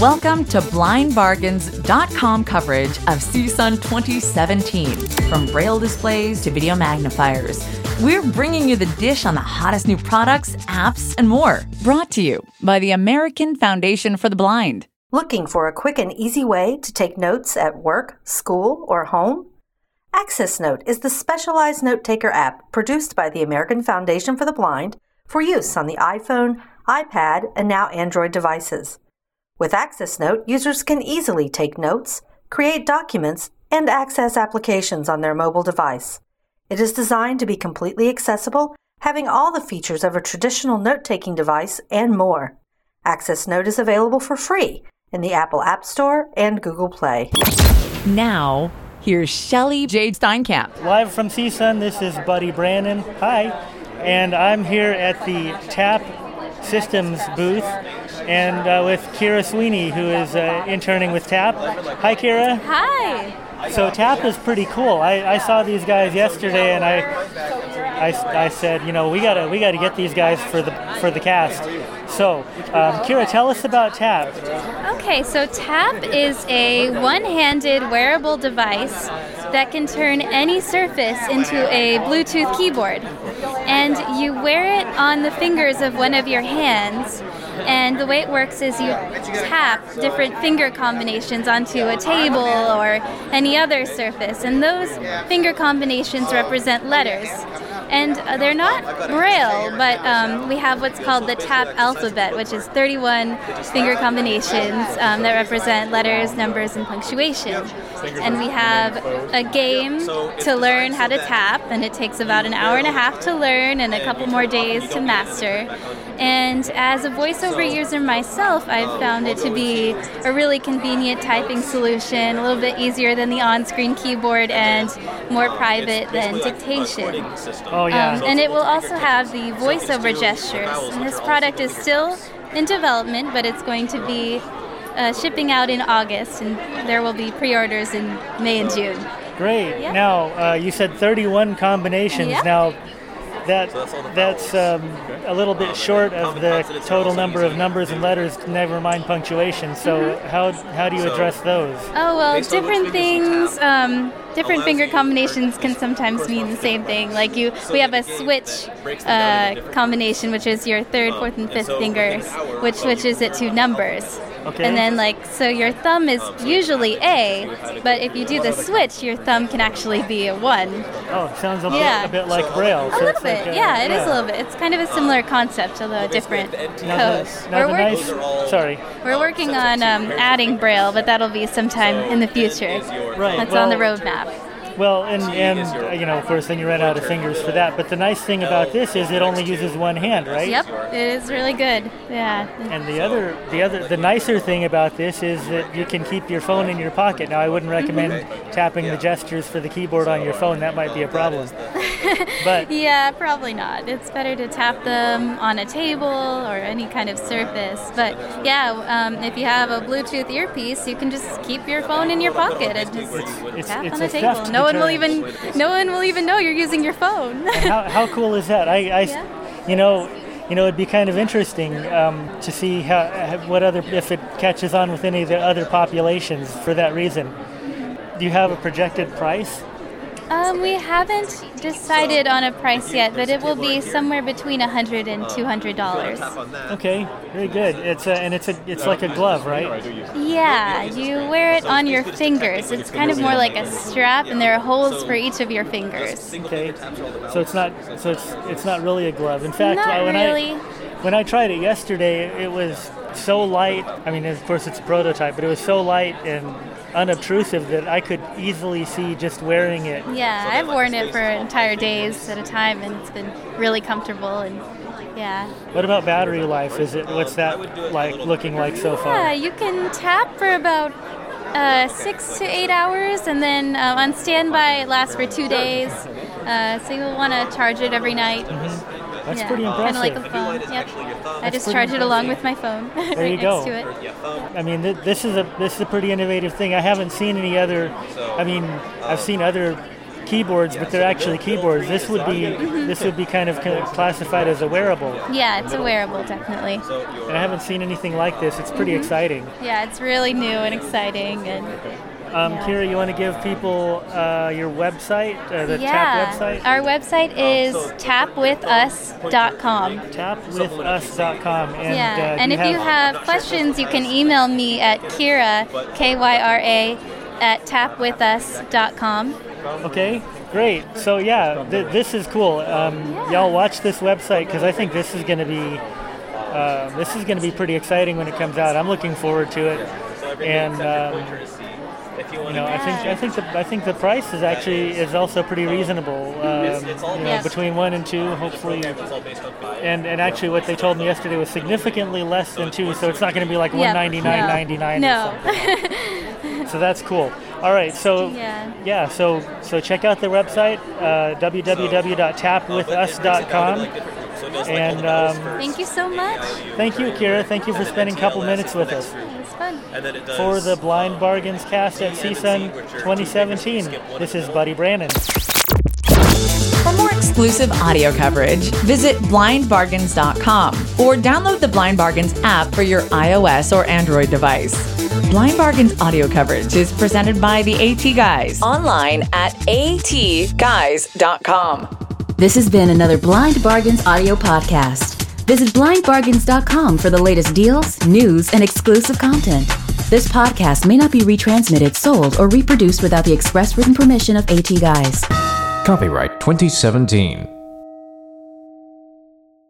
Welcome to blindbargains.com coverage of CSUN 2017. From braille displays to video magnifiers, we're bringing you the dish on the hottest new products, apps, and more. Brought to you by the American Foundation for the Blind. Looking for a quick and easy way to take notes at work, school, or home? Access Note is the specialized note-taker app produced by the American Foundation for the Blind for use on the iPhone, iPad, and now Android devices. With Access Note, users can easily take notes, create documents, and access applications on their mobile device. It is designed to be completely accessible, having all the features of a traditional note-taking device and more. Access Note is available for free in the Apple App Store and Google Play. Now, here's Shelley Jade Steinkamp. Live from CSUN, this is Buddy Brannon. Hi. And I'm here at the TAP Systems booth and with Kira Sweeney, who is interning with TAP. Hi, Kira. Hi. So TAP is pretty cool. I saw these guys yesterday, and I said, you know, we gotta get these guys for the cast. So, Kira, tell us about TAP. Okay, so TAP is a one-handed wearable device that can turn any surface into a Bluetooth keyboard. And you wear it on the fingers of one of your hands. And the way it works is you tap different finger combinations onto a table or any other surface. And those finger combinations represent letters. And they're not Braille, but we have what's called the TAP alphabet, which is 31 finger combinations that represent letters, numbers, and punctuation. And we have a game to learn how to tap, and it takes about an hour and a half to learn and a couple more days to master. And as a voiceover user myself, I've found it to be a really convenient typing solution, a little bit easier than the on-screen keyboard and more private than dictation. Oh, yeah. And it will also have the voiceover gestures. And this product is still in development, but it's going to be shipping out in August, and there will be pre-orders in May and June. Great. Yep. Now, you said 31 combinations. Yep. Now, that's a little bit short of the total number of numbers and letters, never mind punctuation. So how do you address those? Oh, well, different things, different finger combinations can sometimes mean the same thing. Like we have a switch combination, which is your third, fourth, and fifth fingers, which switches it to numbers. Okay. And then, so your thumb is usually A, but if you do the switch, your thumb can actually be a 1. Oh, it sounds a bit like Braille. A little bit, it is a little bit. It's kind of a similar concept, although different code. We're working on adding Braille, but that'll be sometime in the future. Right. That's on the roadmap. Well, and you know, of course, then you run out of fingers for that. But the nice thing about this is it only uses one hand, right? Yep, it is really good. Yeah. And the nicer thing about this is that you can keep your phone in your pocket. Now, I wouldn't recommend tapping the gestures for the keyboard on your phone. That might be a problem. But yeah, probably not. It's better to tap them on a table or any kind of surface. But yeah, if you have a Bluetooth earpiece, you can just keep your phone in your pocket and just tap on the table. No one will even know you're using your phone. How cool is that? You know, it'd be kind of interesting to see if it catches on with any of the other populations for that reason. Do you have a projected price? We haven't decided on a price yet, but it will be somewhere between $100 and $200. Okay, very good. It's like a glove, right? Yeah, you wear it on your fingers. It's kind of more like a strap, and there are holes for each of your fingers. Okay, so it's not really a glove. In fact, when I tried it yesterday, it was so light. I mean, of course, it's a prototype, but it was so light and unobtrusive that I could easily see just wearing it. Yeah, I've worn it for entire days at a time, and it's been really comfortable. And yeah. What about battery life? What's that looking like so far? Yeah, you can tap for about 6 to 8 hours, and then on standby it lasts for 2 days. So you'll want to charge it every night. Mm-hmm. That's pretty impressive. Kind of like a phone. Yep. I just charge it along with my phone. There you go. Next to it. I mean, this is a pretty innovative thing. I haven't seen any other. I mean, I've seen other keyboards, but they're actually keyboards. This would be kind of classified as a wearable. Yeah, it's a wearable, definitely. And I haven't seen anything like this. It's pretty exciting. Yeah, it's really new and exciting. And Kira, you want to give people your website, the TAP website? Our website is tapwithus.com. Tapwithus.com. And if you have questions, you can email me at Kira, Kyra, at tapwithus.com. Okay, great. So this is cool. Y'all watch this website because I think this is going to be pretty exciting when it comes out. I'm looking forward to it, and I think the price is also pretty reasonable. Between 1 and 2, hopefully, and actually what they told me yesterday was significantly less than 2, so it's not going to be like $199.99. No. So that's cool. All right, so so check out the website, www.tapwithus.com. And thank you so much. Thank you, Kira. Thank you for spending a couple minutes with us. It was fun. For the Blind Bargains cast at CSUN 2017, this is Buddy Brannon. For more exclusive audio coverage, visit blindbargains.com or download the Blind Bargains app for your iOS or Android device. Blind Bargains audio coverage is presented by the AT Guys online at atguys.com. This has been another Blind Bargains audio podcast. Visit blindbargains.com for the latest deals, news, and exclusive content. This podcast may not be retransmitted, sold, or reproduced without the express written permission of AT Guys. Copyright 2017.